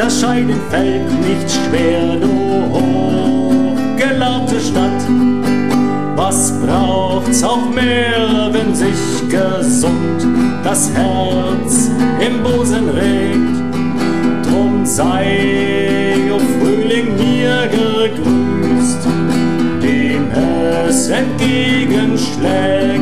das Scheiden fällt nicht schwer, du hochgelobte Stadt. Was braucht's auch mehr, wenn sich gesund das Herz im Busen regt? Drum sei, o Frühling, mir gegrüßt, dem es entgegenschlägt.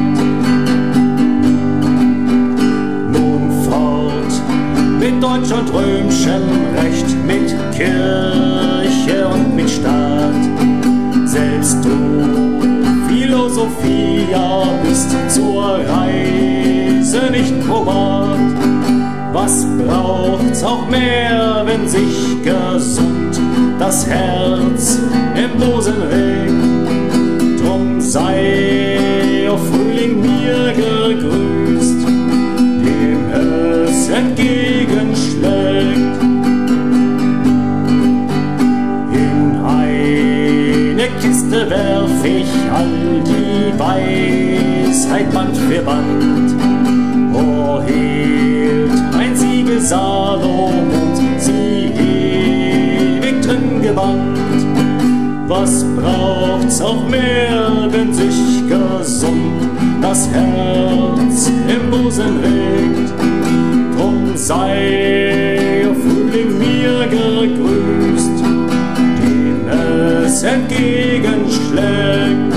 Nun fort mit Deutsch und römischem Recht, mit Kirche und mit Staat. Selbst du, Philosophia, bist zur Reise nicht probat. Was braucht's auch mehr, wenn sich gesund das Herz im Busen regt? Drum sei, o Frühling, mir gegrüßt, dem es entgegenschlägt. In eine Kiste werf ich all die Weisheit Band für Band. O hielt ein Siegel Salomons sie ewig drin gebannt. Was braucht's auch mehr, wenn sich gesund das Herz im Busen regt? Drum sei, o Frühling, mir gegrüßt, dem es entgegenschlägt.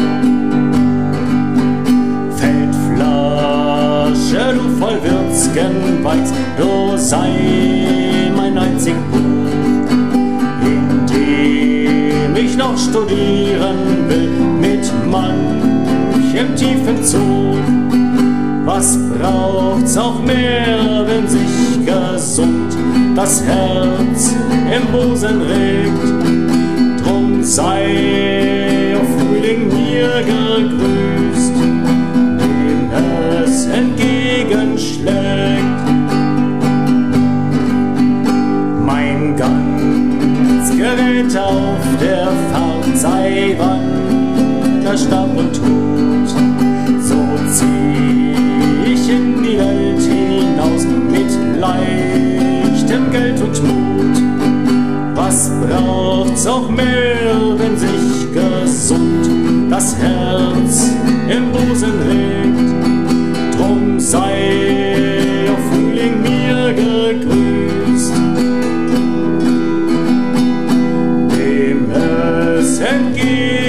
Feldflasche, du voll würz'gen Weins, du sei mein einzig Buch, in dem ich noch studieren will, mit manchem tiefen Zug. Was braucht's auch mehr, wenn sich gesund das Herz im Busen regt? Drum sei, o Frühling, mir gegrüßt, dem es entgegenschlägt. Mein ganz Gerät auf der Fahrt sei Wanderstab und Tod, so zieh ich in die Welt hinaus mit leichtem Geld und Mut. Was braucht's auch mehr, wenn sich gesund das Herz im Busen regt? Drum sei, o Frühling, mir gegrüßt, dem es entgeht.